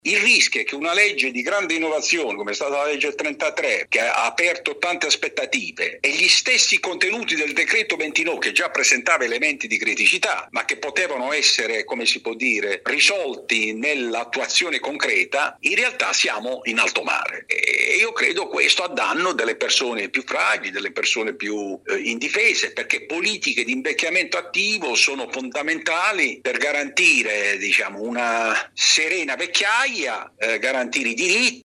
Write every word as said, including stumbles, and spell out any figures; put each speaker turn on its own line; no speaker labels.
Il rischio è che una legge di grande innovazione, come è stata la legge trentatré, che ha aperto tante aspettative, e gli stessi contenuti del decreto ventinove, che già presentava elementi di criticità, ma che potevano essere, come si può dire, risolti nell'attuazione concreta, in realtà siamo in alto mare. E io credo questo a danno delle persone più fragili, delle persone più eh, indifese, perché politiche di invecchiamento attivo sono fondamentali per garantire, diciamo, una serena vecchiaia, eh, garantire i diritti,